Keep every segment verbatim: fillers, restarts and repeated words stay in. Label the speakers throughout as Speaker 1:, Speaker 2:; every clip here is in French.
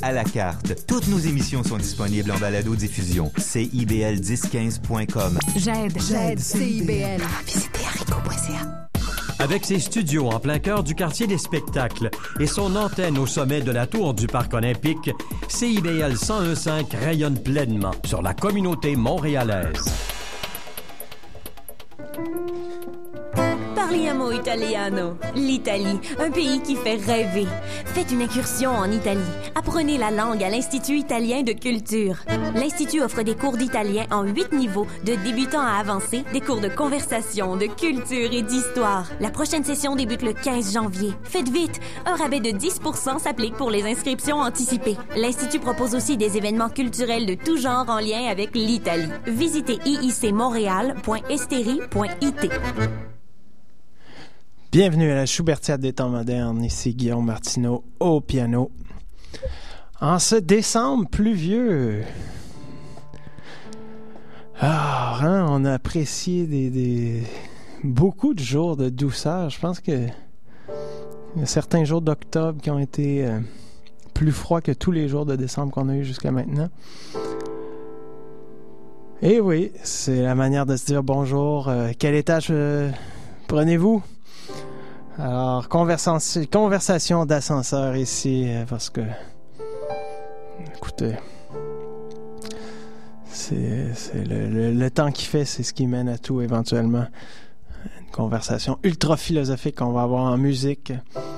Speaker 1: à la carte. Toutes nos émissions sont disponibles en balado-diffusion. C I B L dix quinze point com.
Speaker 2: J'aide. J'aide C I B L.
Speaker 3: Visitez haricot point c a.
Speaker 4: Avec ses studios en plein cœur du quartier des spectacles et son antenne au sommet de la tour du Parc olympique, C I B L cent un virgule cinq rayonne pleinement sur la communauté montréalaise.
Speaker 5: Parliamo italiano. L'Italie, un pays qui fait rêver. Faites une incursion en Italie. Apprenez la langue à l'Institut italien de culture. L'Institut offre des cours d'italien en huit niveaux, de débutant à avancé, des cours de conversation, de culture et d'histoire. La prochaine session débute le quinze janvier. Faites vite! Un rabais de dix pour cent s'applique pour les inscriptions anticipées. L'Institut propose aussi des événements culturels de tout genre en lien avec l'Italie. Visitez i i c montréal point esteri point i t.
Speaker 6: Bienvenue à la Schubertiade des temps modernes, ici Guillaume Martineau au piano. En ce décembre pluvieux, ah, hein, on a apprécié des, des, beaucoup de jours de douceur. Je pense que il y a certains jours d'octobre qui ont été euh, plus froids que tous les jours de décembre qu'on a eu jusqu'à maintenant. Et oui, c'est la manière de se dire bonjour. Euh, quel étage euh, prenez-vous? Alors, conversation, conversation d'ascenseur ici, parce que, écoutez, c'est, c'est le, le, le temps qui fait, c'est ce qui mène à tout éventuellement. Une conversation ultra philosophique qu'on va avoir en musique.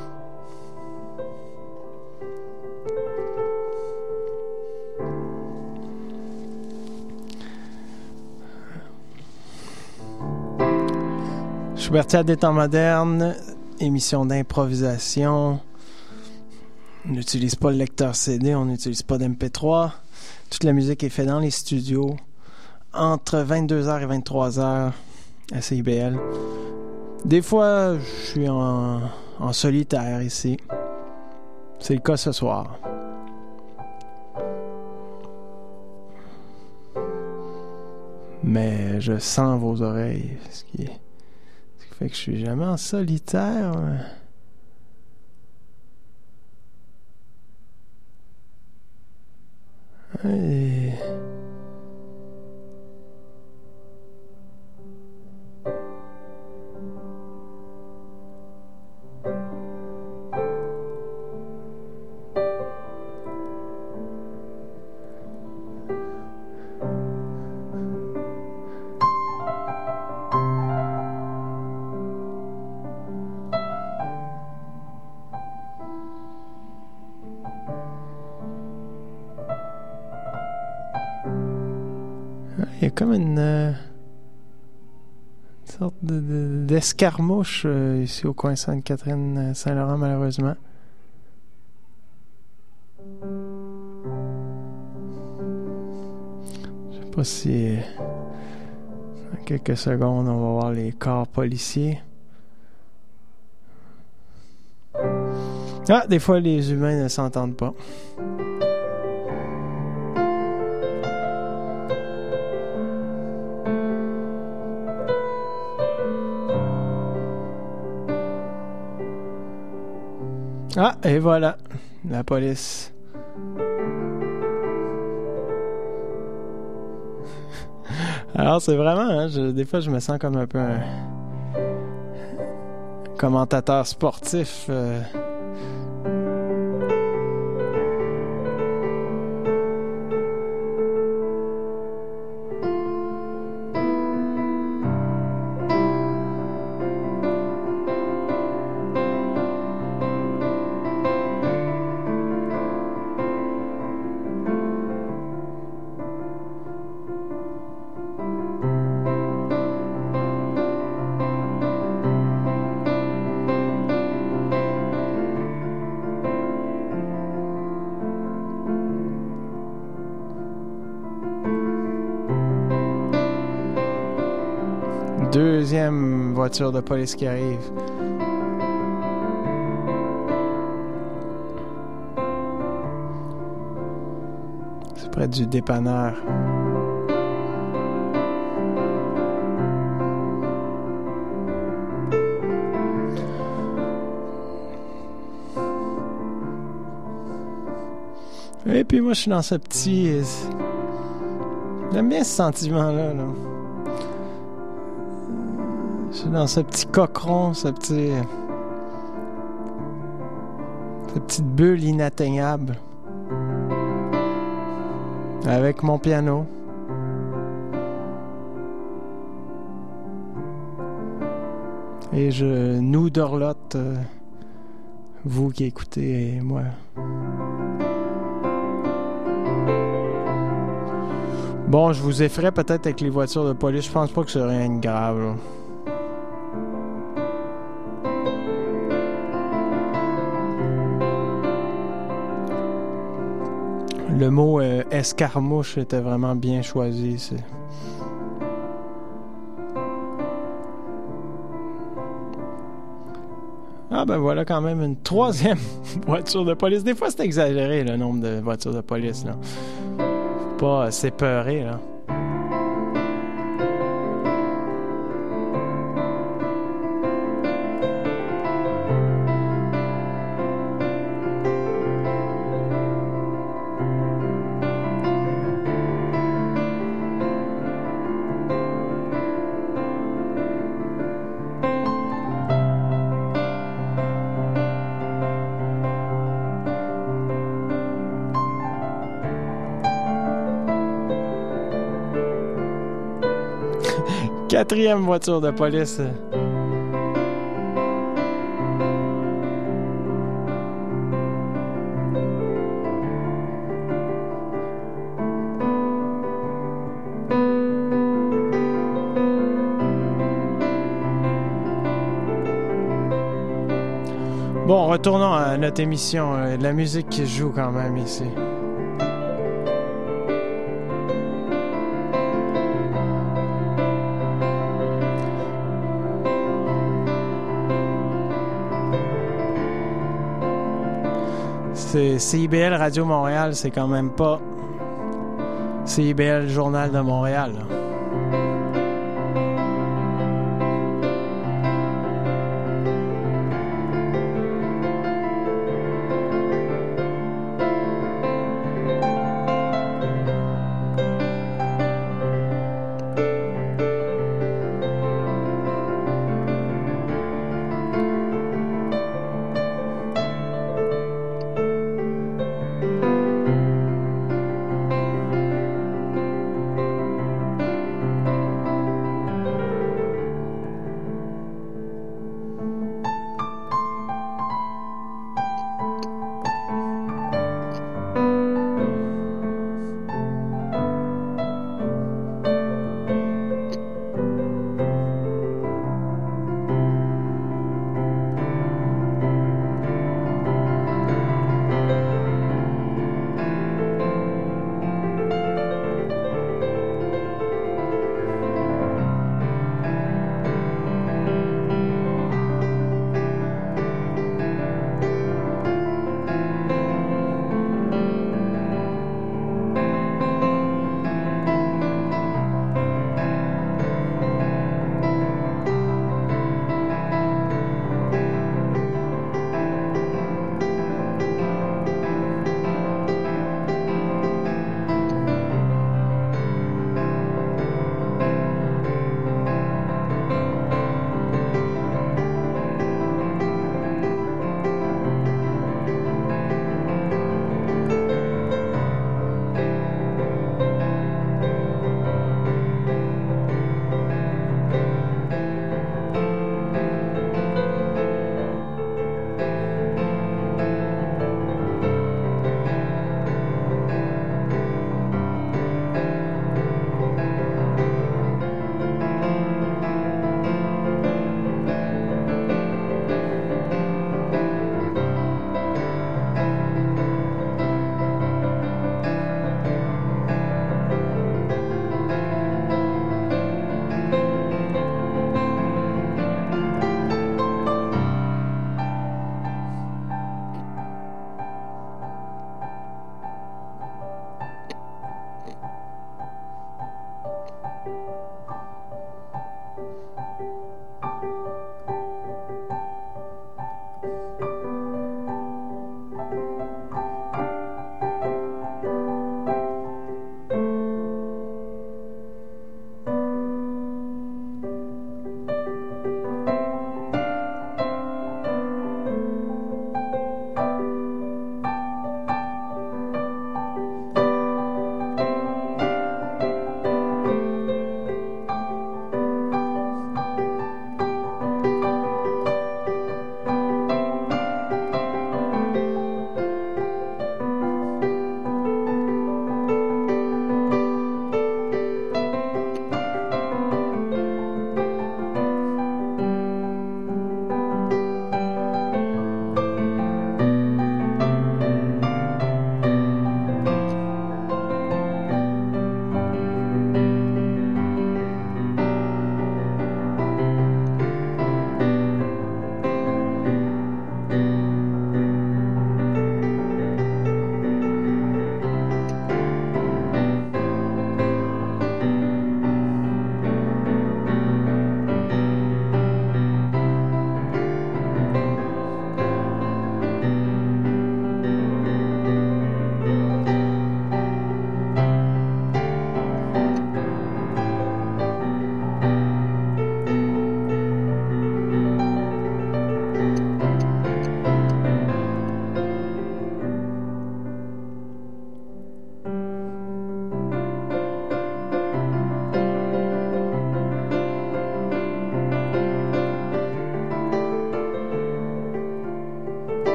Speaker 6: Schubertiade des temps modernes, émission d'improvisation. On n'utilise pas le lecteur C D, on n'utilise pas d'M P trois. Toute la musique est faite dans les studios entre vingt-deux heures et vingt-trois heures à C I B L. Des fois, je suis en, en solitaire ici. C'est le cas ce soir. Mais je sens vos oreilles, ce qui est... fait que je suis jamais en solitaire. Et... Il y a comme une, euh, une sorte de, de, d'escarmouche euh, ici au coin Sainte-Catherine-Saint-Laurent, malheureusement. Je sais pas si euh, dans quelques secondes on va voir les corps policiers. Ah, des fois les humains ne s'entendent pas. Ah, et voilà, la police. Alors, c'est vraiment, hein, je, des fois, je me sens comme un peu un commentateur sportif. Euh... Deuxième voiture de police qui arrive. C'est près du dépanneur. Et puis moi, je suis dans ce petit... J'aime bien ce sentiment-là, là. Je suis dans ce petit cochon, ce petit... Cette petite bulle inatteignable. Avec mon piano. Et je nous dorlote, euh, vous qui écoutez et moi. Bon, je vous effraie peut-être avec les voitures de police. Je pense pas que c'est rien de grave, là. Le mot euh, escarmouche était vraiment bien choisi. C'est... Ah ben voilà quand même une troisième voiture de police. Des fois c'est exagéré le nombre de voitures de police, là. Faut pas euh, s'épeurer, là. Quatrième voiture de police. Bon, retournons à notre émission. La musique qui joue quand même ici. C'est C I B L Radio Montréal, c'est quand même pas C I B L Journal de Montréal, là.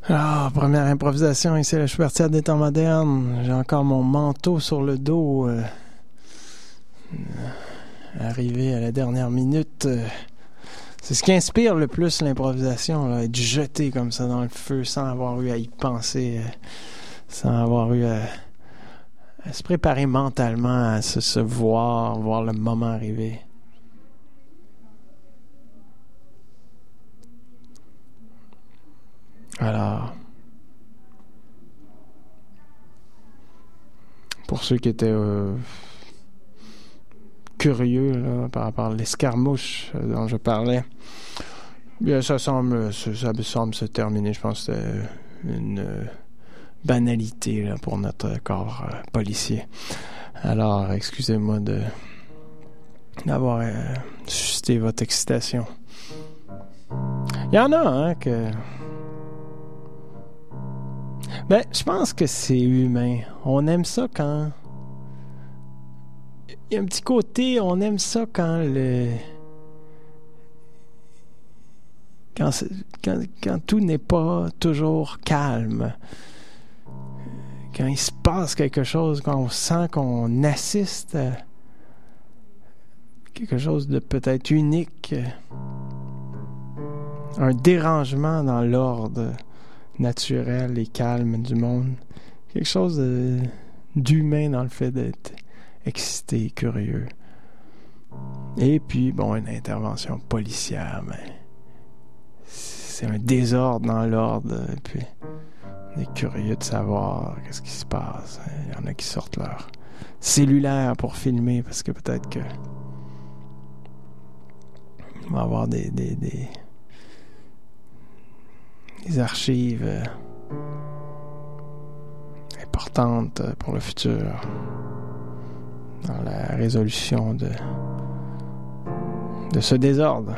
Speaker 6: Ah, première improvisation ici à la Schubertiade des temps modernes. J'ai encore mon manteau sur le dos. Euh, arrivé à la dernière minute. Euh, c'est ce qui inspire le plus l'improvisation, là, être jeté comme ça dans le feu sans avoir eu à y penser, euh, sans avoir eu à, à se préparer mentalement à se, se voir, voir le moment arriver. Alors, pour ceux qui étaient euh, curieux là, par rapport à l'escarmouche dont je parlais, bien, ça semble, ça, ça semble se terminer. Je pense que c'était une euh, banalité là, pour notre corps euh, policier. Alors, excusez-moi de d'avoir euh, suscité votre excitation. Il y en a, hein, que... Ben, je pense que c'est humain. On aime ça quand... Il y a un petit côté, on aime ça quand le... Quand, quand, quand tout n'est pas toujours calme. Quand il se passe quelque chose, quand on sent qu'on assiste à quelque chose de peut-être unique. Un dérangement dans l'ordre naturel et calme du monde. Quelque chose de, d'humain dans le fait d'être excité, curieux. Et puis, bon, une intervention policière, mais c'est un désordre dans l'ordre. Et puis, on est curieux de savoir qu'est-ce qui se passe. Il y en a qui sortent leur cellulaire pour filmer parce que peut-être que il va y avoir des... des, des des archives euh, importantes pour le futur dans la résolution de de ce désordre.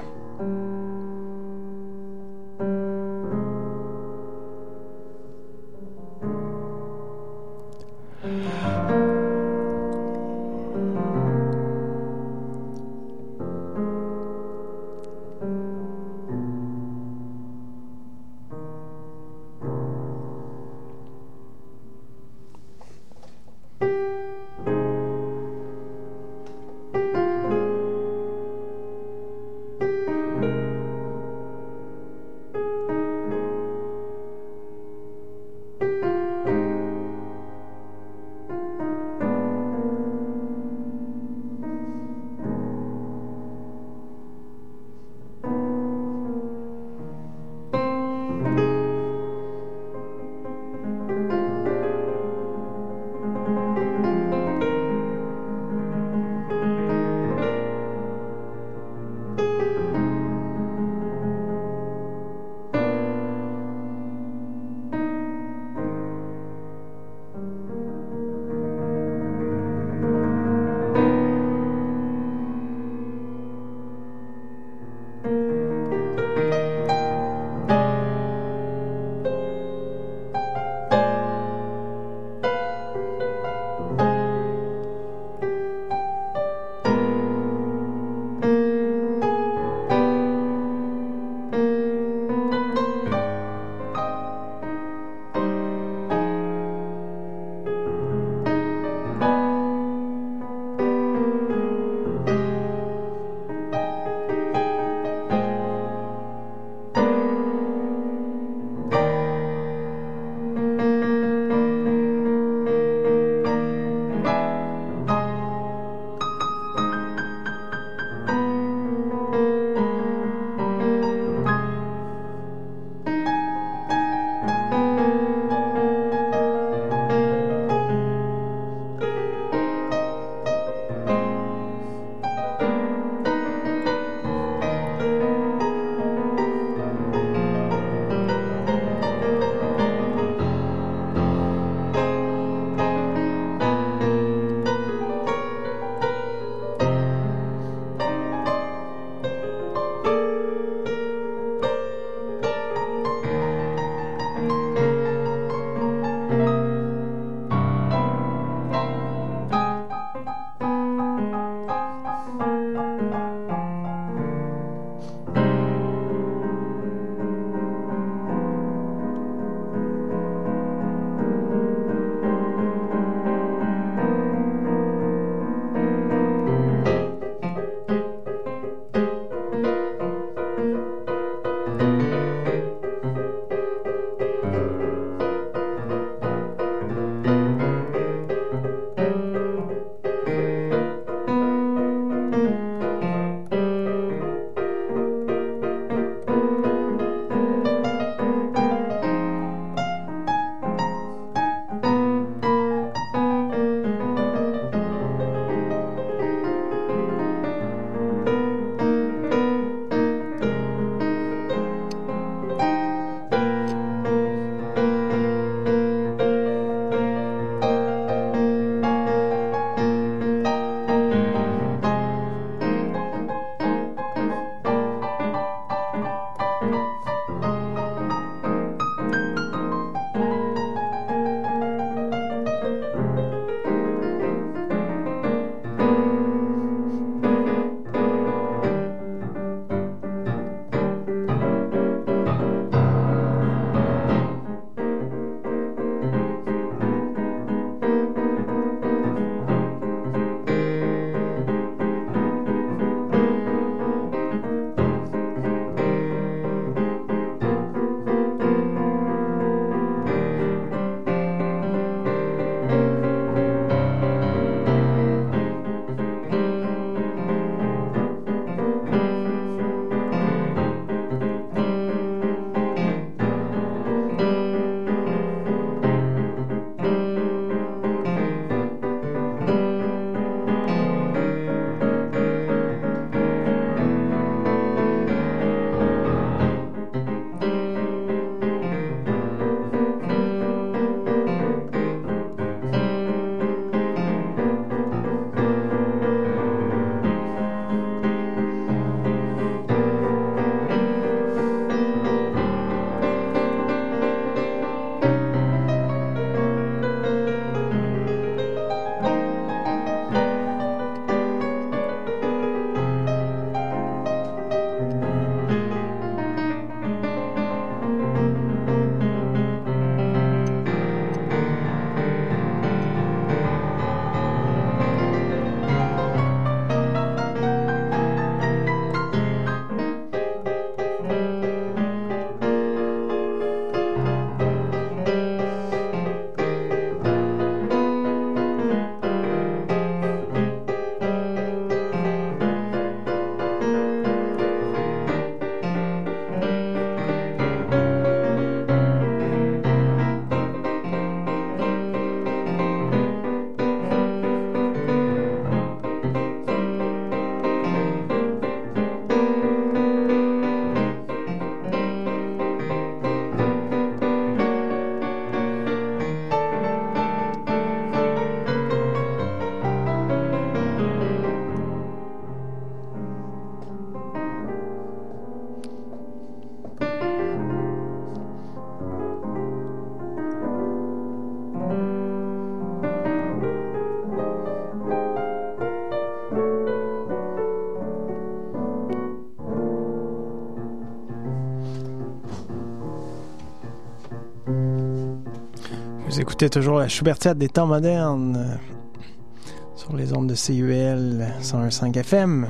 Speaker 6: Vous écoutez toujours la Schubertiade des temps modernes euh, sur les ondes de C I B L cent un virgule cinq F M.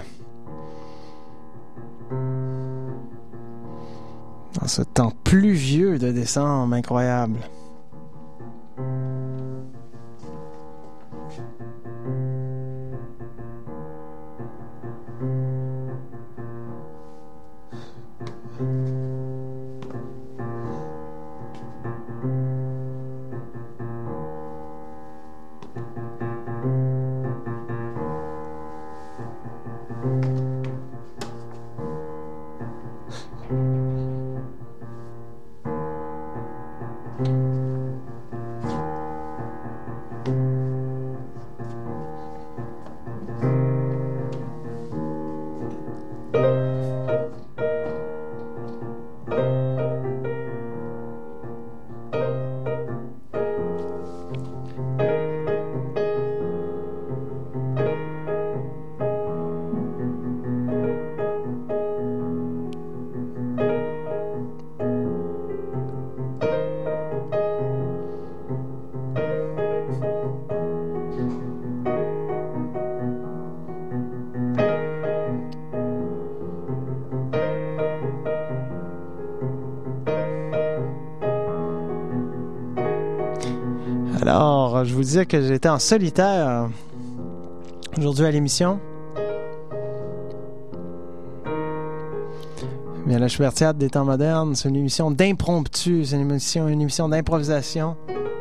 Speaker 6: Dans ce temps pluvieux de décembre, incroyable. Alors, je vous disais que j'étais en solitaire aujourd'hui à l'émission. Bien, la Schubertiade des temps modernes, c'est une émission d'impromptu, c'est une émission, une émission d'improvisation.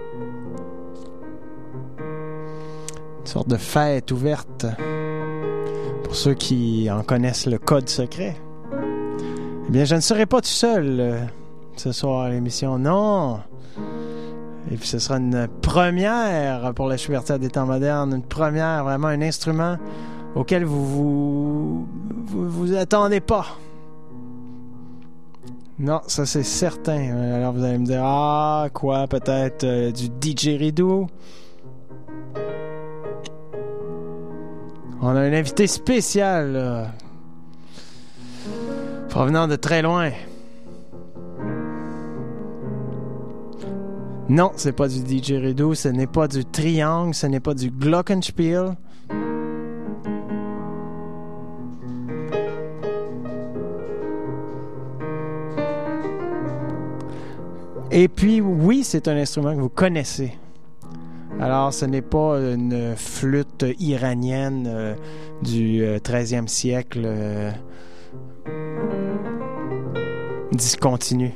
Speaker 6: Une sorte de fête ouverte pour ceux qui en connaissent le code secret. Eh bien, je ne serai pas tout seul euh, ce soir à l'émission, non! Et puis ce sera une première pour la Schubertiade des temps modernes, une première, vraiment un instrument auquel vous vous, vous, vous attendez pas. Non, ça c'est certain. Alors vous allez me dire, ah, quoi, peut-être euh, du didgeridoo. On a un invité spécial, là, provenant de très loin. Non, c'est pas du didgeridoo, ce n'est pas du triangle, ce n'est pas du glockenspiel. Et puis, oui, c'est un instrument que vous connaissez. Alors, ce n'est pas une flûte iranienne euh, du euh, treizième siècle euh, discontinue.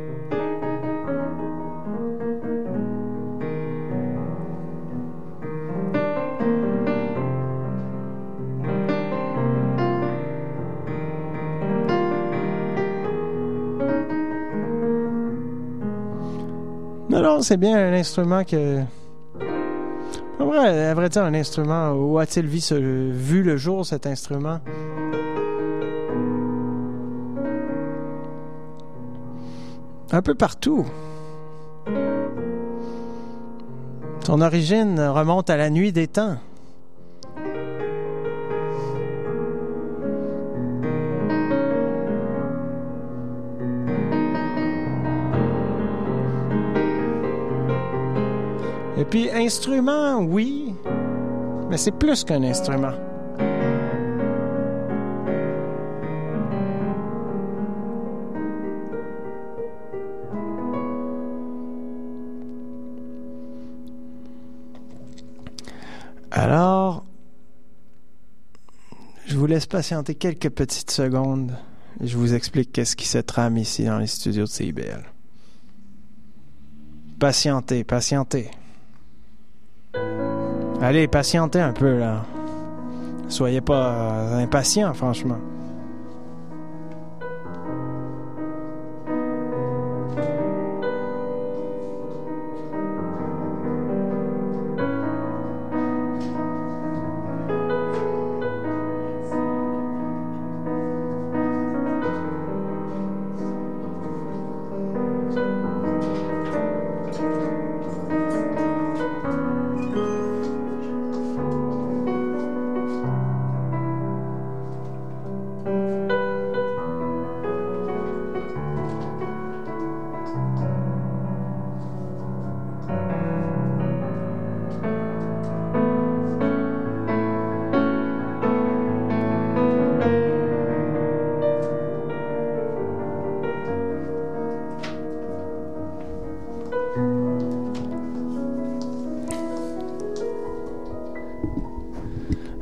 Speaker 6: Non, non, c'est bien un instrument que... À vrai, à vrai dire, un instrument... Où a-t-il vu, ce... vu le jour, cet instrument? Un peu partout. Son origine remonte à la nuit des temps. Et puis, instrument, oui, mais c'est plus qu'un instrument. Alors, je vous laisse patienter quelques petites secondes et je vous explique qu'est-ce qui se trame ici dans les studios de C I B L. Patientez, patientez. Allez, patientez un peu, là. Soyez pas euh, impatients, franchement.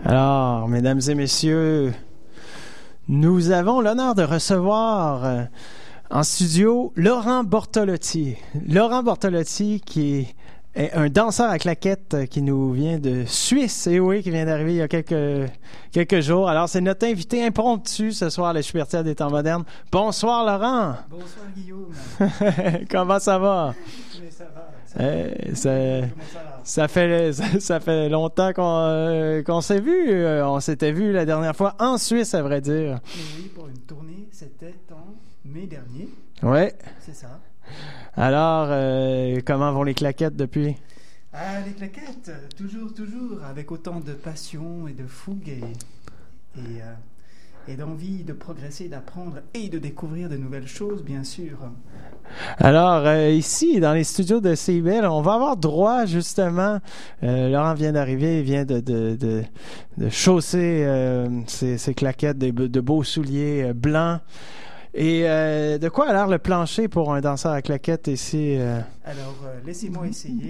Speaker 6: Alors, mesdames et messieurs, nous avons l'honneur de recevoir euh, en studio Laurent Bortolotti. Laurent Bortolotti qui est un danseur à claquettes qui nous vient de Suisse, et oui, qui vient d'arriver il y a quelques, quelques jours. Alors, c'est notre invité impromptu ce soir à la Chubertière des temps modernes. Bonsoir, Laurent.
Speaker 7: Bonsoir, Guillaume.
Speaker 6: Comment ça va?
Speaker 7: Mais ça va. Ça,
Speaker 6: Euh, ça,
Speaker 7: Comment ça va?
Speaker 6: ça fait ça, ça fait longtemps qu'on euh, qu'on s'est vu. Euh, on s'était vu la dernière fois en Suisse, à vrai dire.
Speaker 7: Mais oui, pour une tournée, c'était en mai dernier.
Speaker 6: Ouais.
Speaker 7: C'est ça.
Speaker 6: Alors, euh, comment vont les claquettes depuis?
Speaker 7: Ah, les claquettes, toujours, toujours, avec autant de passion et de fougue et, et, euh, et d'envie de progresser, d'apprendre et de découvrir de nouvelles choses, bien sûr.
Speaker 6: Alors, euh, ici, dans les studios de C I B L, on va avoir droit, justement, euh, Laurent vient d'arriver, il vient de, de, de, de chausser euh, ses, ses claquettes, de, de beaux souliers euh, blancs. Et euh, de quoi a l'air le plancher pour un danseur à claquettes ici? Euh...
Speaker 7: Alors, euh, laissez-moi essayer.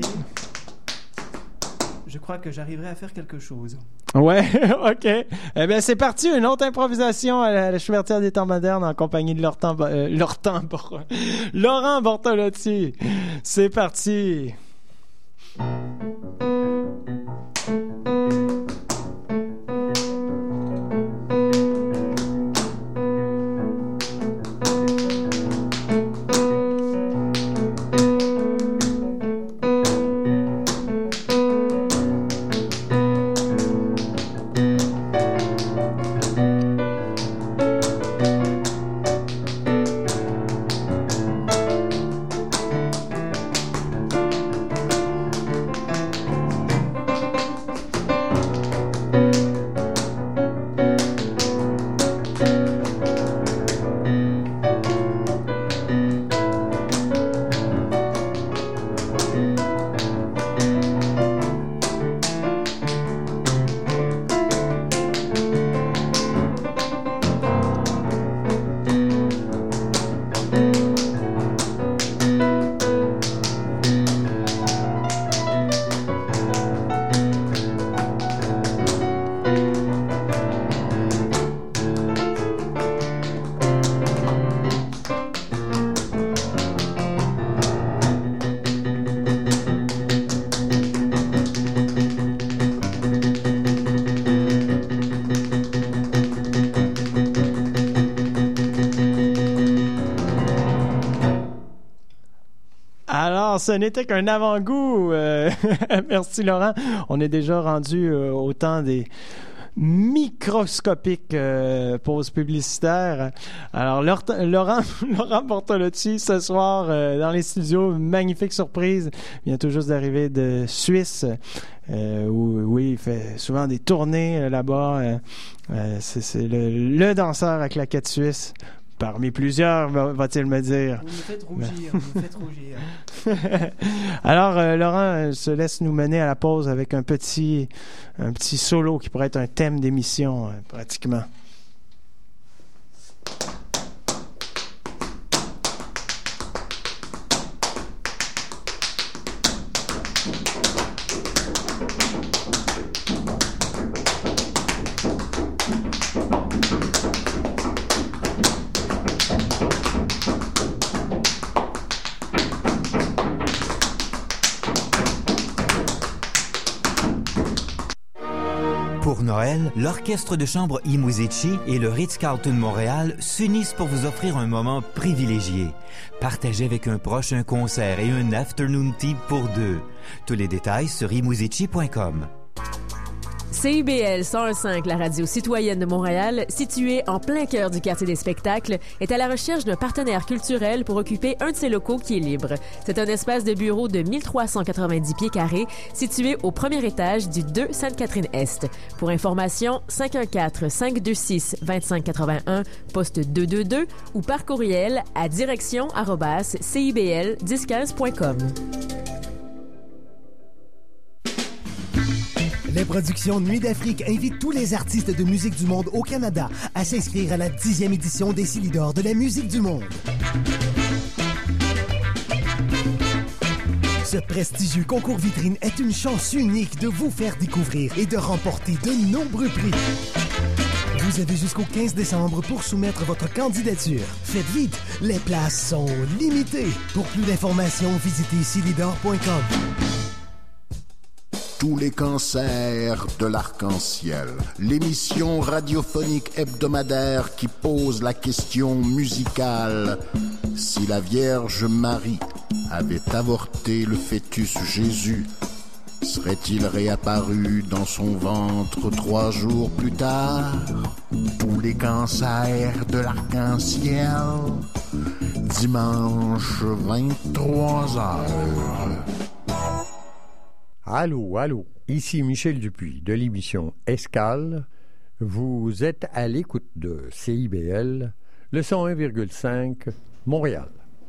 Speaker 7: Je crois que j'arriverai à faire quelque chose.
Speaker 6: Ouais, OK. Eh bien, c'est parti, une autre improvisation à la, à la Chubertière des temps modernes en compagnie de Laurent, euh, Laurent, Laurent Bortolotti. C'est parti. Ce n'était qu'un avant-goût. Euh, merci, Laurent. On est déjà rendu euh, au temps des microscopiques euh, pauses publicitaires. Alors, Laurent, Laurent Bortolotti, ce soir, euh, dans les studios, magnifique surprise. Il vient tout juste d'arriver de Suisse, euh, où, oui, il fait souvent des tournées euh, là-bas. Euh, euh, c'est c'est le, le danseur à claquettes suisse. Parmi plusieurs, va-t-il me dire.
Speaker 7: Vous me faites rougir, vous me faites rougir.
Speaker 6: Alors, euh, Laurent se laisse nous mener à la pause avec un petit, un petit solo qui pourrait être un thème d'émission, euh, pratiquement.
Speaker 1: Pour Noël, l'Orchestre de chambre I Musici et le Ritz-Carlton Montréal s'unissent pour vous offrir un moment privilégié. Partagez avec un proche un concert et un afternoon tea pour deux. Tous les détails sur i musici point com.
Speaker 8: C I B L cent un virgule cinq, la radio citoyenne de Montréal, située en plein cœur du quartier des spectacles, est à la recherche d'un partenaire culturel pour occuper un de ses locaux qui est libre. C'est un espace de bureau de mille trois cent quatre-vingt-dix pieds carrés, situé au premier étage du deux Sainte-Catherine-Est. Pour information, cinq un quatre, cinq deux six, deux cinq huit un, poste deux deux deux ou par courriel à direction arobase c i b l dix quinze point com.
Speaker 9: Les productions Nuit d'Afrique invitent tous les artistes de musique du monde au Canada à s'inscrire à la dixième édition des Silidor de la musique du monde. Ce Ce prestigieux concours vitrine est une chance unique de vous faire découvrir et de remporter de nombreux prix. Vous avez jusqu'au quinze décembre pour soumettre votre candidature. Faites vite, les places sont limitées. Pour plus d'informations, visitez silidor point com.
Speaker 10: Tous les cancers de l'arc-en-ciel. L'émission radiophonique hebdomadaire qui pose la question musicale. Si la Vierge Marie avait avorté le fœtus Jésus, serait-il réapparu dans son ventre trois jours plus tard? Tous les cancers de l'arc-en-ciel. Dimanche vingt-trois heures.
Speaker 11: Allô, allô, ici Michel Dupuis de l'émission Escale. Vous êtes à l'écoute de C I B L, le cent un virgule cinq, Montréal.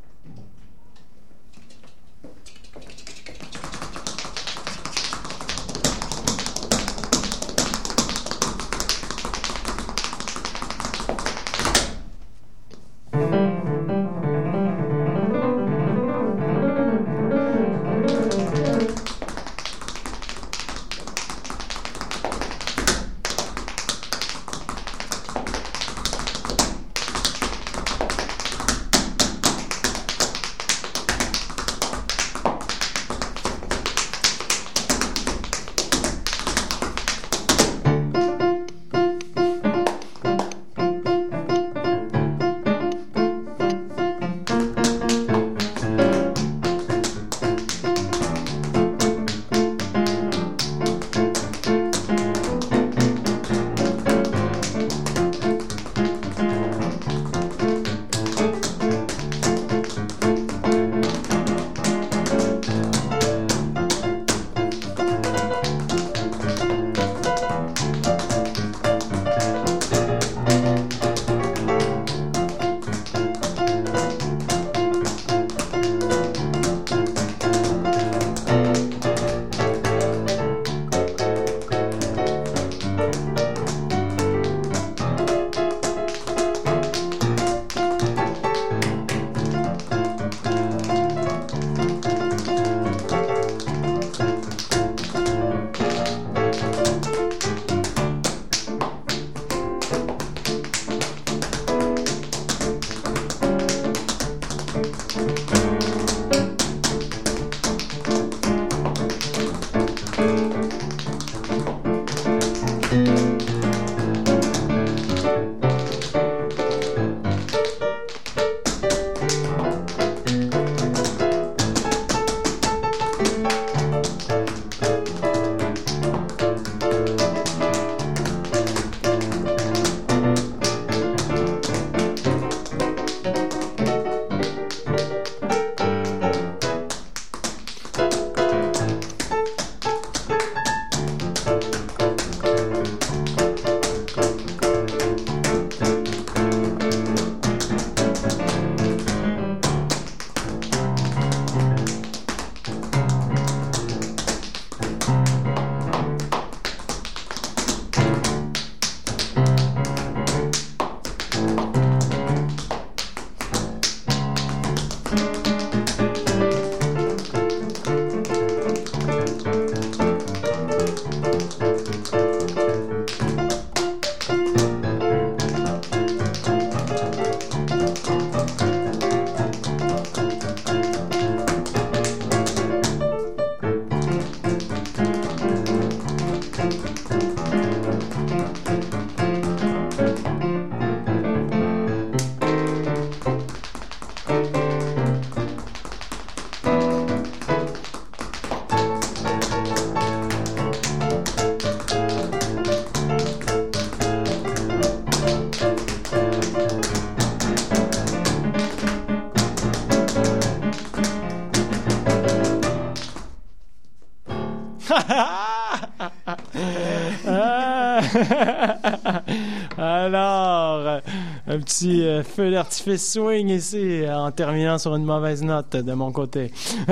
Speaker 6: Alors, un petit euh, feu d'artifice swing ici, en terminant sur une mauvaise note de mon côté.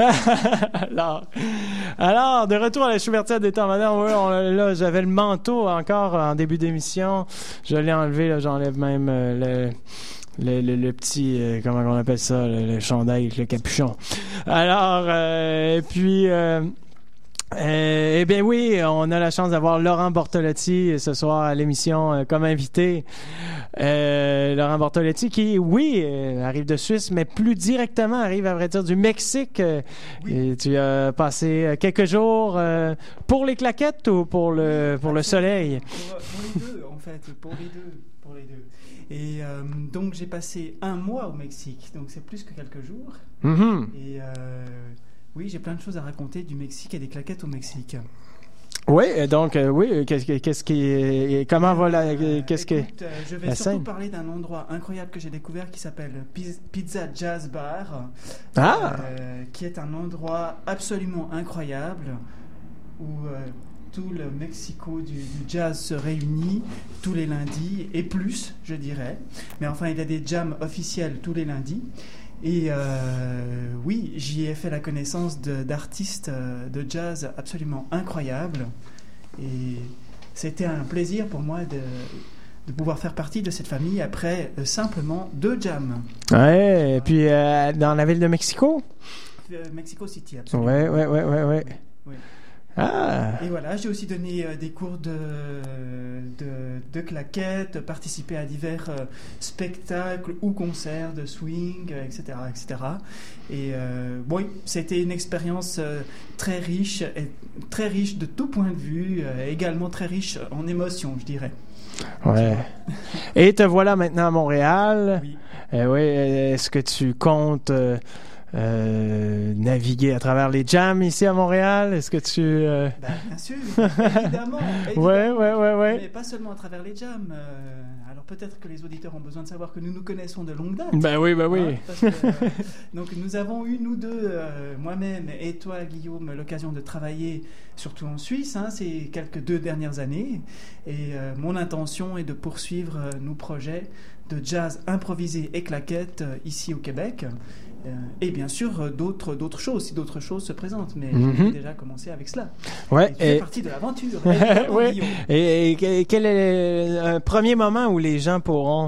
Speaker 6: alors, alors, de retour à la Schubertiade des temps modernes, oui, on, là, j'avais le manteau encore en début d'émission. Je l'ai enlevé, là, j'enlève même euh, le... Le, le, le petit, euh, comment on appelle ça, le, le chandail avec le capuchon. Alors, euh, et puis... Euh, Euh, eh bien oui, on a la chance d'avoir Laurent Bortolotti ce soir à l'émission euh, comme invité. Euh, Laurent Bortolotti qui, oui, euh, arrive de Suisse, mais plus directement arrive à vrai dire du Mexique. Euh, oui. Et tu as passé quelques jours euh, pour les claquettes ou pour le pour le soleil?
Speaker 7: Pour, pour les deux, en fait, pour les deux, pour les deux. Et euh, donc j'ai passé un mois au Mexique, donc c'est plus que quelques jours.
Speaker 6: Mm-hmm.
Speaker 7: Et euh, oui, j'ai plein de choses à raconter du Mexique et des claquettes au Mexique.
Speaker 6: Oui, donc euh, oui, qu'est-ce, qu'est-ce qui, comment va la, qu'est-ce
Speaker 7: euh,
Speaker 6: que
Speaker 7: euh, je vais
Speaker 6: la
Speaker 7: surtout
Speaker 6: scène?
Speaker 7: Parler d'un endroit incroyable que j'ai découvert qui s'appelle Pizza Jazz Bar,
Speaker 6: ah.
Speaker 7: euh, qui est un endroit absolument incroyable où euh, tout le Mexico du, du jazz se réunit tous les lundis et plus, je dirais. Mais enfin, il y a des jams officiels tous les lundis. Et euh, oui, j'y ai fait la connaissance de, d'artistes de jazz absolument incroyables. Et c'était un plaisir pour moi de, de pouvoir faire partie de cette famille après euh, simplement deux jams.
Speaker 6: Ouais, et puis euh, dans la ville de Mexico?
Speaker 7: Euh, Mexico City, absolument.
Speaker 6: Ouais, ouais, ouais, ouais, ouais.
Speaker 7: Oui.
Speaker 6: Ah.
Speaker 7: Et voilà, j'ai aussi donné euh, des cours de, de, de claquettes, participé à divers euh, spectacles ou concerts de swing, euh, et cetera, et cetera. Et euh, oui, c'était une expérience euh, très riche, et très riche de tout point de vue, euh, également très riche en émotions, je dirais.
Speaker 6: Ouais. Et te voilà maintenant à Montréal.
Speaker 7: Oui.
Speaker 6: Euh, oui. Est-ce que tu comptes euh, Euh, naviguer à travers les jams ici à Montréal? Est-ce que tu... Euh...
Speaker 7: Ben, bien sûr, évidemment, évidemment.
Speaker 6: Ouais, ouais, ouais, ouais.
Speaker 7: Mais pas seulement à travers les jams. Euh, alors peut-être que les auditeurs ont besoin de savoir que nous nous connaissons de longue date.
Speaker 6: Ben oui, ben oui.
Speaker 7: Hein, parce que, euh, donc nous avons eu, nous deux, euh, moi-même et toi, Guillaume, l'occasion de travailler surtout en Suisse, hein, ces quelques deux dernières années. Et euh, mon intention est de poursuivre euh, nos projets de jazz improvisé et claquettes euh, ici au Québec. Euh, et bien sûr, d'autres, d'autres choses, si d'autres choses se présentent. Mais mm-hmm. j'ai déjà commencé avec cela.
Speaker 6: Ouais,
Speaker 7: et tu et... fais partie de l'aventure.
Speaker 6: ouais. Et, et quel est un premier moment où les gens pourront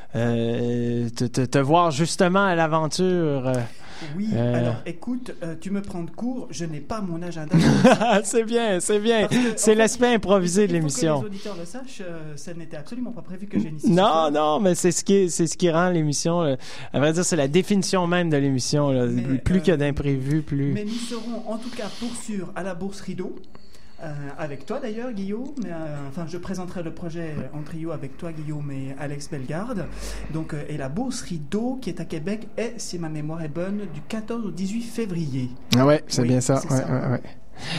Speaker 6: euh, te, te, te voir justement à l'aventure?
Speaker 7: Oui, euh... alors écoute, euh, tu me prends de court, je n'ai pas mon agenda.
Speaker 6: c'est bien, c'est bien. Que, c'est l'aspect fait, improvisé de l'émission.
Speaker 7: Pour que les auditeurs le sachent, euh, ça n'était absolument pas prévu que j'initie.
Speaker 6: Non, non, mais c'est ce qui, c'est ce qui rend l'émission. Là, à vrai dire, c'est la définition même de l'émission. Là. Mais, plus euh, qu'il y a d'imprévus, plus.
Speaker 7: Mais nous serons en tout cas pour sûr à la Bourse Rideau. Euh, avec toi d'ailleurs Guillaume, euh, enfin je présenterai le projet en trio avec toi Guillaume et Alex Bellegarde. Donc, euh, et la Bourse Rideau qui est à Québec est, si ma mémoire est bonne, du quatorze au dix-huit février.
Speaker 6: Ah ouais, c'est
Speaker 7: oui,
Speaker 6: bien ça.
Speaker 7: C'est
Speaker 6: ouais,
Speaker 7: ça.
Speaker 6: Ouais, ouais.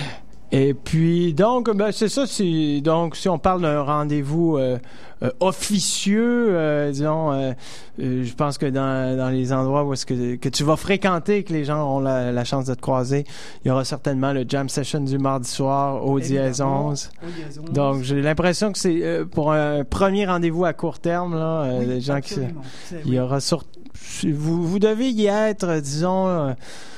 Speaker 6: Et puis, donc, ben, c'est ça. C'est, donc, si on parle d'un rendez-vous euh, euh, officieux, euh, disons, euh, euh, je pense que dans, dans les endroits où est-ce que, que tu vas fréquenter, que les gens ont la, la chance de te croiser, il y aura certainement le jam session du mardi soir au dièse onze. Donc, j'ai l'impression que c'est euh, pour un premier rendez-vous à court terme, là, euh,
Speaker 7: oui,
Speaker 6: les gens
Speaker 7: absolument.
Speaker 6: qui,
Speaker 7: c'est,
Speaker 6: il
Speaker 7: oui.
Speaker 6: y aura sur, vous, vous devez y être, disons. Euh,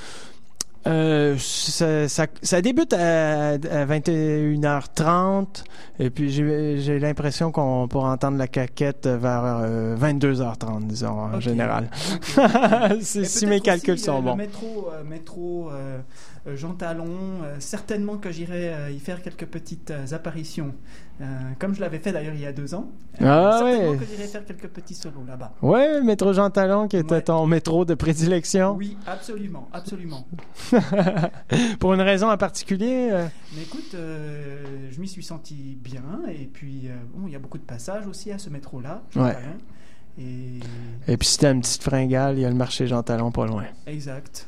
Speaker 6: Euh, ça, ça, ça débute à, à vingt et une heures trente et puis j'ai, j'ai l'impression qu'on pourra entendre la claquette vers euh, vingt-deux heures trente, disons, en okay. général. Okay. si, si mes calculs
Speaker 7: aussi,
Speaker 6: sont
Speaker 7: euh,
Speaker 6: bons.
Speaker 7: Le métro, euh, métro euh, Jean Talon, euh, certainement que j'irai euh, y faire quelques petites euh, apparitions. Euh, comme je l'avais fait d'ailleurs il y a deux ans. Euh,
Speaker 6: ah
Speaker 7: certainement
Speaker 6: ouais.
Speaker 7: que j'irai faire quelques petits solos là-bas.
Speaker 6: Oui, le métro Jean Talon qui était ouais. ton métro de prédilection.
Speaker 7: Oui, absolument, absolument.
Speaker 6: Pour une raison en particulier? Euh...
Speaker 7: Mais écoute, euh, je m'y suis senti bien et puis euh, bon, il y a beaucoup de passages aussi à ce métro-là.
Speaker 6: Ouais.
Speaker 7: Et...
Speaker 6: et puis si t'as une petite fringale, il y a le marché Jean Talon pas loin.
Speaker 7: Exact.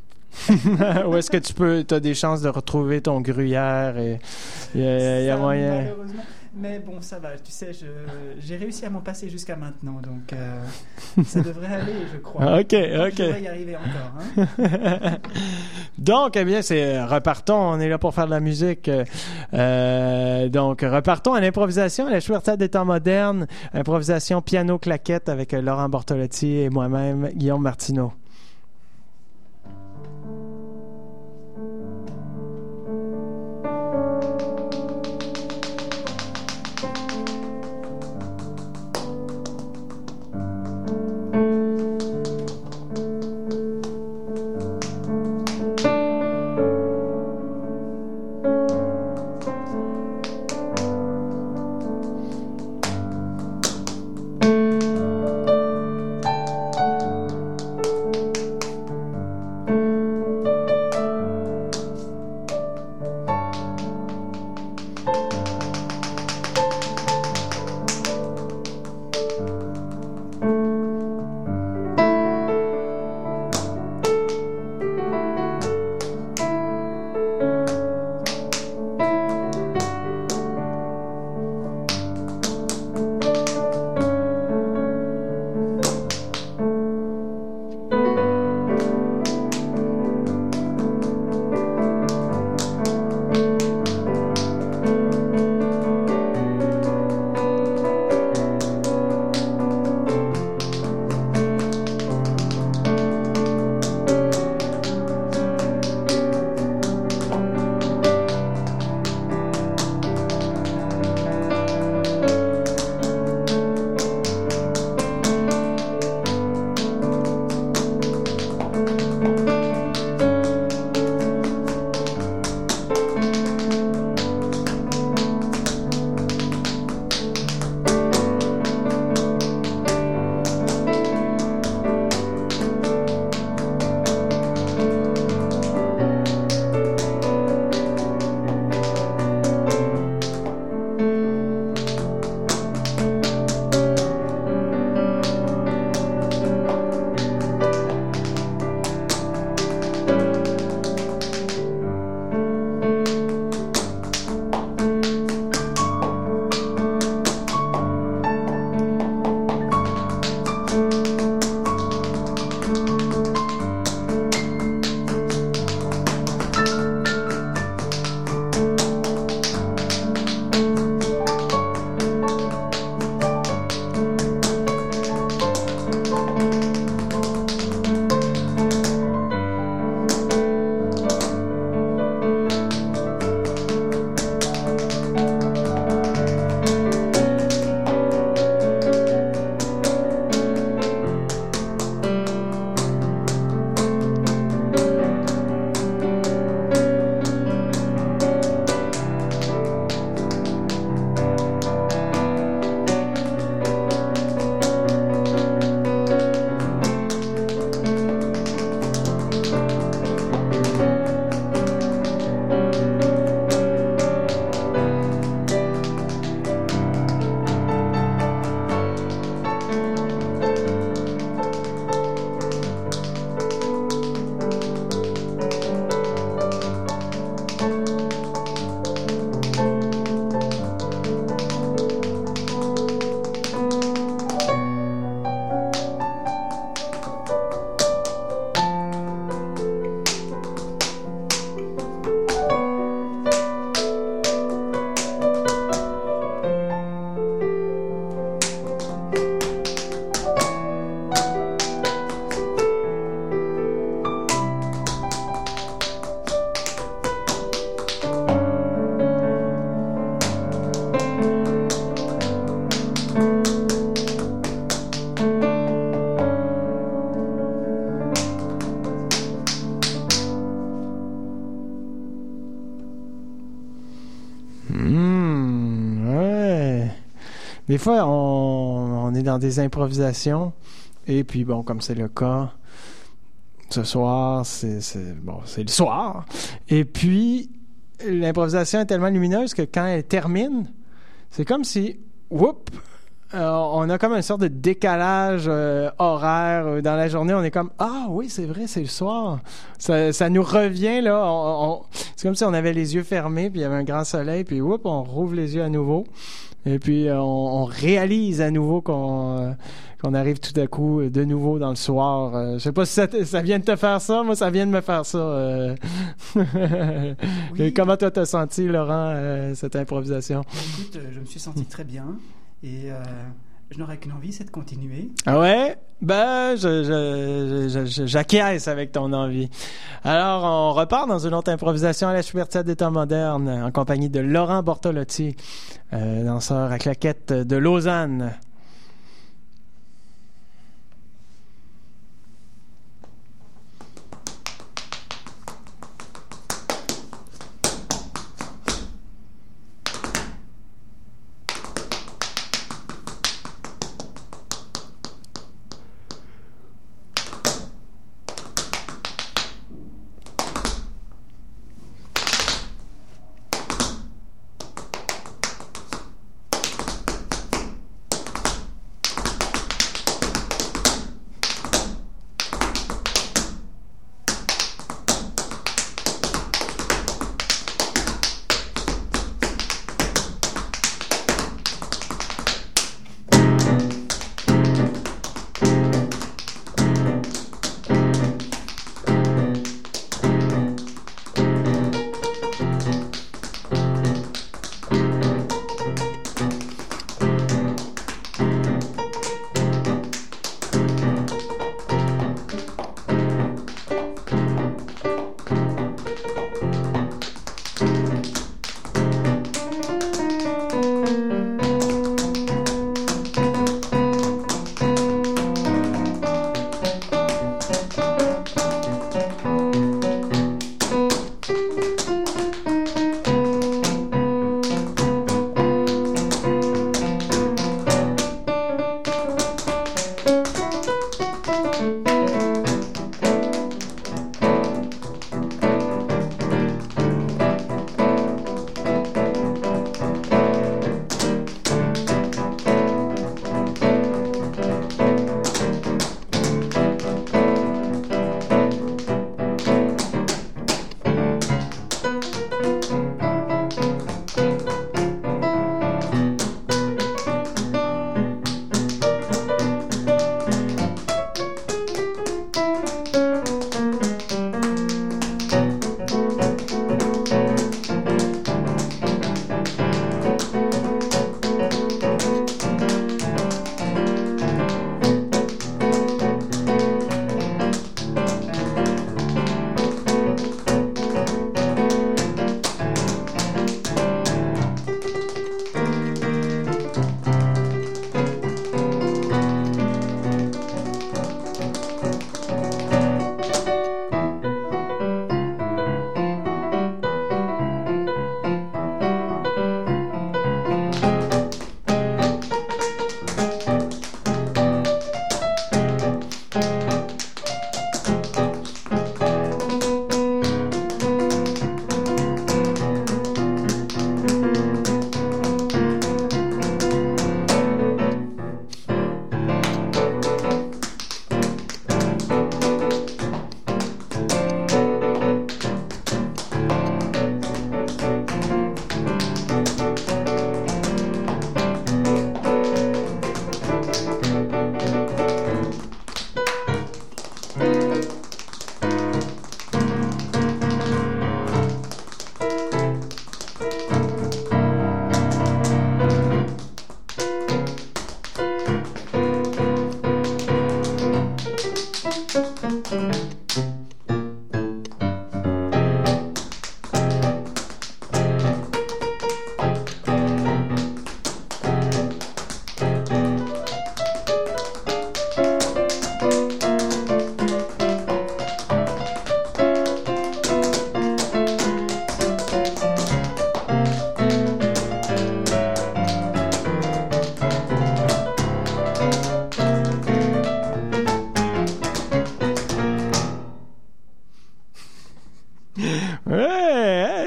Speaker 6: Où est-ce que tu peux, t'as des chances de retrouver ton gruyère et il y a, y a moyen.
Speaker 7: Malheureusement. Mais bon, ça va, tu sais, je, j'ai réussi à m'en passer jusqu'à maintenant, donc euh, ça devrait aller, je crois.
Speaker 6: OK, OK.
Speaker 7: Je devrais y arriver encore. Hein?
Speaker 6: Donc, eh bien, c'est repartons, on est là pour faire de la musique. Euh, donc, repartons à l'improvisation, à la Schwertad des temps modernes, improvisation piano-claquette avec Laurent Bortolotti et moi-même, Guillaume Martineau. des fois, on, on est dans des improvisations, et puis bon, comme c'est le cas, ce soir, c'est, c'est, bon, c'est le soir, et puis l'improvisation est tellement lumineuse que quand elle termine, c'est comme si, whoop, euh, on a comme une sorte de décalage euh, horaire dans la journée. On est comme, ah oui, c'est vrai, c'est le soir. Ça, ça nous revient, là. On, on, c'est comme si on avait les yeux fermés, puis il y avait un grand soleil, puis whoop, on rouvre les yeux à nouveau. Et puis, on, on réalise à nouveau qu'on, euh, qu'on arrive tout à coup de nouveau dans le soir. Euh, je sais pas si ça, ça vient de te faire ça. Moi, ça vient de me faire ça. Euh... oui. Comment toi t'as senti, Laurent, euh, cette improvisation?
Speaker 7: Écoute, je me suis senti très bien. Et euh, je n'aurais qu'une envie, c'est de continuer.
Speaker 6: Ah ouais? Ben, je, je, je, je, j'acquiesce avec ton envie. Alors, on repart dans une autre improvisation à la Schubertiade des temps modernes en compagnie de Laurent Bortolotti, euh, danseur à claquettes de Lausanne.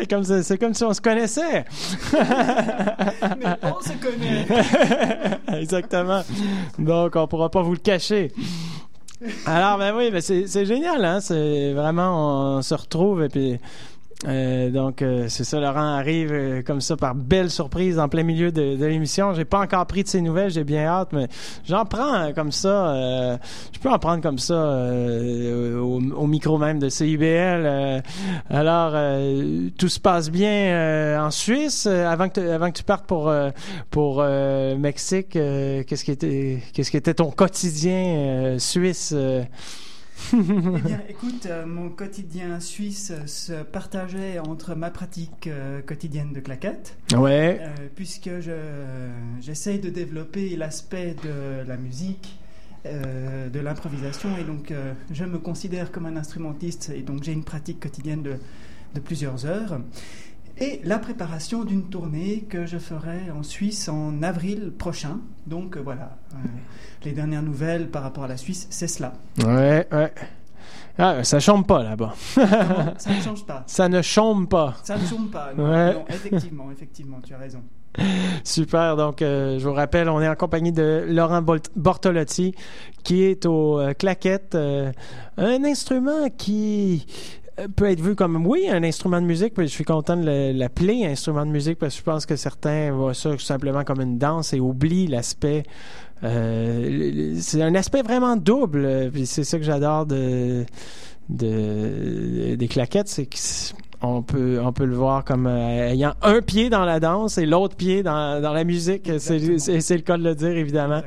Speaker 6: c'est comme, c'est, c'est comme si on se connaissait.
Speaker 7: Mais on se connaît.
Speaker 6: Exactement. Donc, on pourra pas vous le cacher. Alors, ben oui, ben c'est, c'est génial, hein? C'est vraiment, on se retrouve et puis... Euh, donc euh, c'est ça, Laurent arrive euh, comme ça par belle surprise en plein milieu de, de l'émission. J'ai pas encore pris de ses nouvelles, j'ai bien hâte, mais j'en prends euh, comme ça. Euh, je peux en prendre comme ça euh, au, au micro même de C I B L. Euh, alors euh, tout se passe bien euh, en Suisse euh, avant que avant que tu partes pour euh, pour euh, Mexique. Euh, qu'est-ce qui était qu'est-ce qui était ton quotidien euh, suisse? Euh,
Speaker 7: Eh bien, écoute, euh, mon quotidien suisse euh, se partageait entre ma pratique euh, quotidienne de claquettes,
Speaker 6: ouais.
Speaker 7: euh, puisque je, euh, j'essaye de développer l'aspect de la musique, euh, de l'improvisation, et donc euh, je me considère comme un instrumentiste, et donc j'ai une pratique quotidienne de, de plusieurs heures. Et la préparation d'une tournée que je ferai en Suisse en avril prochain. Donc euh, voilà, euh, les dernières nouvelles par rapport à la Suisse, c'est cela.
Speaker 6: Ouais, ouais. Ah, ça chôme pas là-bas.
Speaker 7: Comment? Ça ne change pas.
Speaker 6: Ça ne chôme pas.
Speaker 7: Ça ne chôme pas. Non,
Speaker 6: ouais.
Speaker 7: non, effectivement, effectivement, tu as raison.
Speaker 6: Super. Donc, euh, je vous rappelle, on est en compagnie de Laurent Bortolotti, qui est aux euh, claquettes, euh, un instrument qui peut être vu comme, oui, un instrument de musique, mais je suis content de l'appeler instrument de musique parce que je pense que certains voient ça simplement comme une danse et oublient l'aspect. Euh, c'est un aspect vraiment double, puis c'est ça que j'adore de, de des claquettes, c'est que on peut on peut le voir comme euh, ayant un pied dans la danse et l'autre pied dans dans la musique. C'est, c'est c'est le cas de le dire évidemment.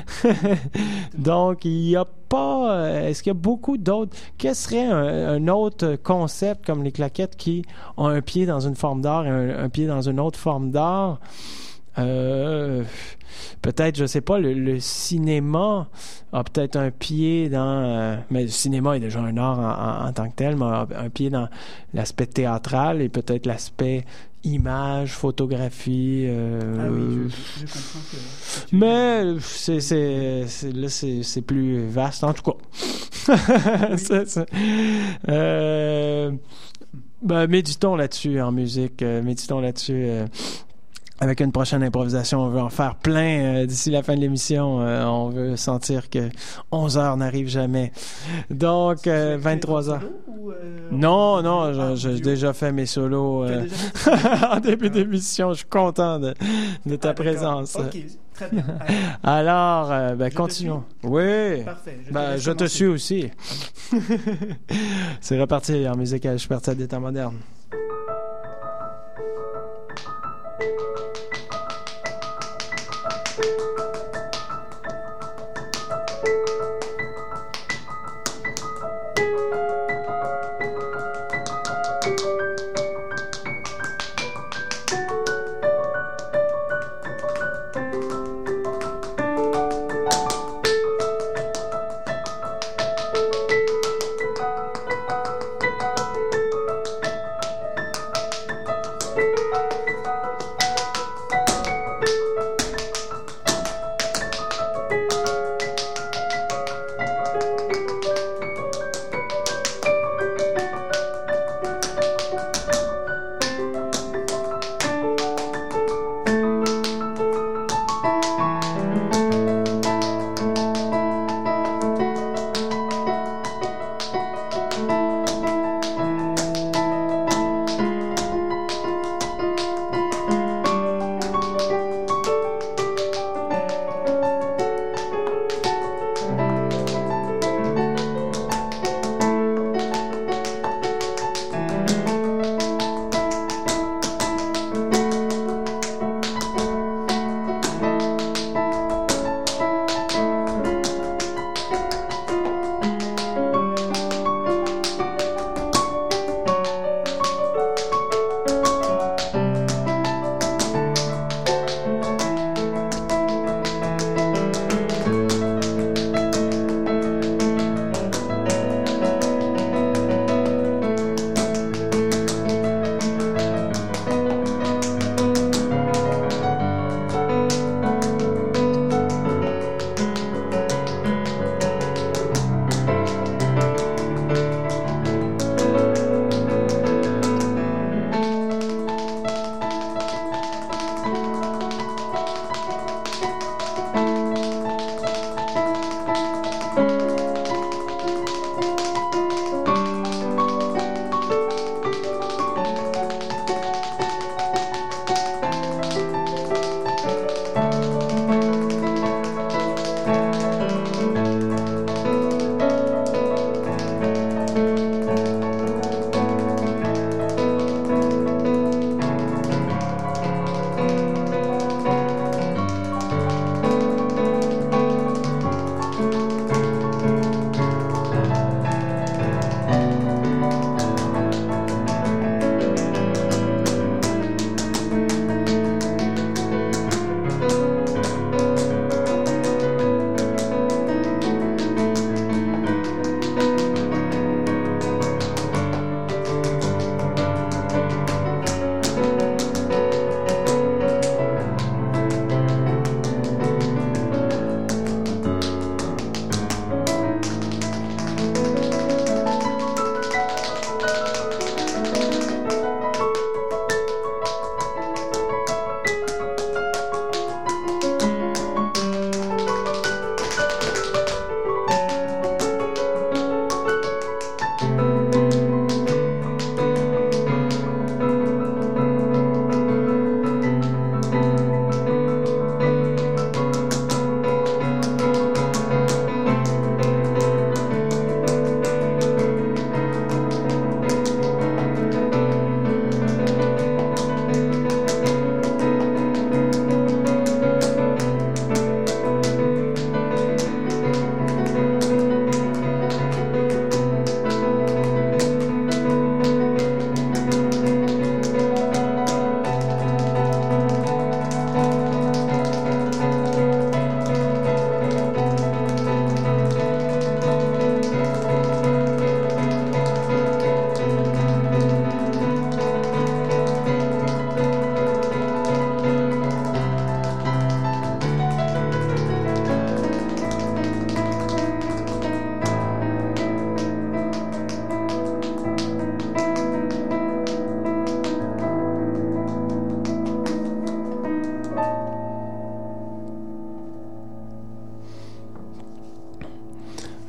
Speaker 6: Donc il y a pas. Est-ce qu'il y a beaucoup d'autres? Quel serait un, un autre concept comme les claquettes qui ont un pied dans une forme d'art et un, un pied dans une autre forme d'art? Euh, peut-être, je sais pas, le, le cinéma a peut-être un pied dans... Euh, mais le cinéma est déjà un art en, en, en tant que tel, mais a un pied dans l'aspect théâtral et peut-être l'aspect image, photographie. Euh,
Speaker 7: ah oui, je, je comprends que... que
Speaker 6: mais c'est, c'est, c'est, là, c'est, c'est plus vaste, en tout cas. Oui. c'est, c'est, euh, ben, méditons là-dessus en musique, euh, méditons là-dessus... Euh, avec une prochaine improvisation, on veut en faire plein euh, d'ici la fin de l'émission. Euh, on veut sentir que onze heures n'arrive jamais. Donc, euh, vingt-trois heures.
Speaker 7: Ou, euh,
Speaker 6: non, non, je, je, j'ai déjà fait mes solos euh, en début d'émission. Je suis content de, de ta
Speaker 7: ah,
Speaker 6: présence.
Speaker 7: Ok, très bien.
Speaker 6: Alors, euh, ben, continuons. Oui.
Speaker 7: Parfait. Je,
Speaker 6: ben,
Speaker 7: te,
Speaker 6: je te suis aussi. C'est reparti en musique. Je suis parti à des temps modernes.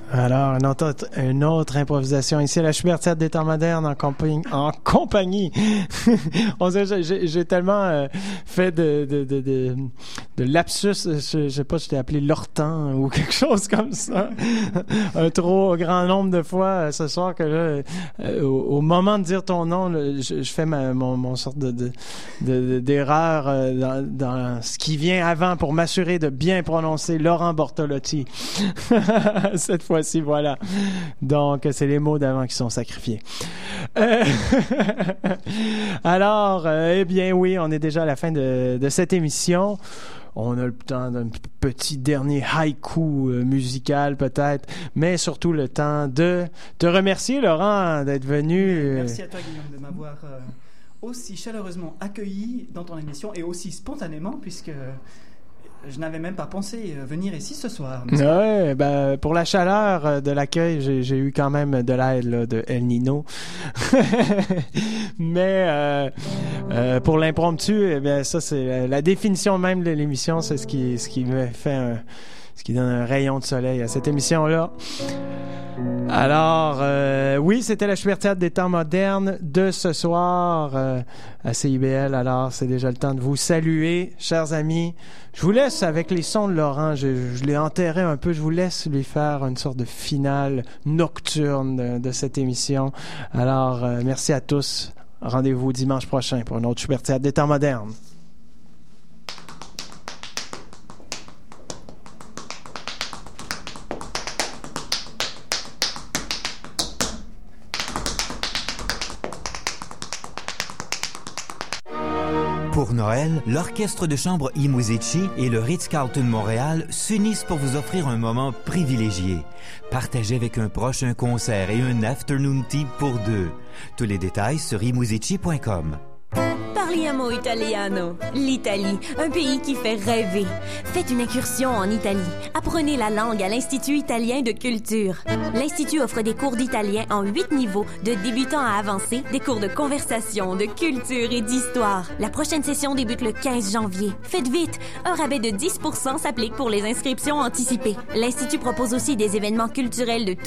Speaker 6: Alors, une autre, une autre improvisation ici à la Schubert des temps modernes en compagnie. En compagnie. On sait, j'ai, j'ai tellement euh, fait de, de, de, de, de lapsus, je, je sais pas, je t'ai appelé l'ortan ou quelque chose comme ça. Un trop grand nombre de fois euh, ce soir que là, euh, au, au moment de dire ton nom, là, je, je fais ma, mon, mon sorte de, de, de, d'erreur euh, dans, dans ce qui vient avant pour m'assurer de bien prononcer Laurent Bortolotti. Cette fois Voici, voilà. Donc, c'est les mots d'avant qui sont sacrifiés. Euh, Alors, euh, eh bien oui, on est déjà à la fin de, de cette émission. On a le temps d'un petit dernier haïku euh, musical peut-être, mais surtout le temps de te remercier, Laurent, d'être venu.
Speaker 7: Merci à toi, Guillaume, de m'avoir euh, aussi chaleureusement accueilli dans ton émission et aussi spontanément, puisque je n'avais même pas pensé venir ici ce soir.
Speaker 6: Ouais, ben, pour la chaleur de l'accueil, j'ai, j'ai eu quand même de l'aide là, de El Nino. Mais euh, euh, pour l'impromptu, eh bien, ça, c'est la définition même de l'émission. C'est ce qui, ce qui me fait un, ce qui donne un rayon de soleil à cette émission-là. Alors, euh, oui, c'était la Schubert des temps modernes de ce soir euh, à C I B L. Alors, c'est déjà le temps de vous saluer, chers amis. Je vous laisse avec les sons de Laurent. Je, je l'ai enterré un peu. Je vous laisse lui faire une sorte de finale nocturne de, de cette émission. Alors, euh, merci à tous. Rendez-vous dimanche prochain pour une autre Schubert des temps modernes.
Speaker 1: Pour Noël, l'Orchestre de chambre I Musici et le Ritz-Carlton Montréal s'unissent pour vous offrir un moment privilégié. Partagez avec un proche un concert et un afternoon tea pour deux. Tous les détails sur i musici point com.
Speaker 5: Parliamo italiano. L'Italie, un pays qui fait rêver. Faites une incursion en Italie. Apprenez la langue à l'Institut italien de culture. L'Institut offre des cours d'italien en huit niveaux, de débutant à avancé, des cours de conversation, de culture et d'histoire. La prochaine session débute le quinze janvier. Faites vite! Un rabais de dix pour cent s'applique pour les inscriptions anticipées. L'Institut propose aussi des événements culturels de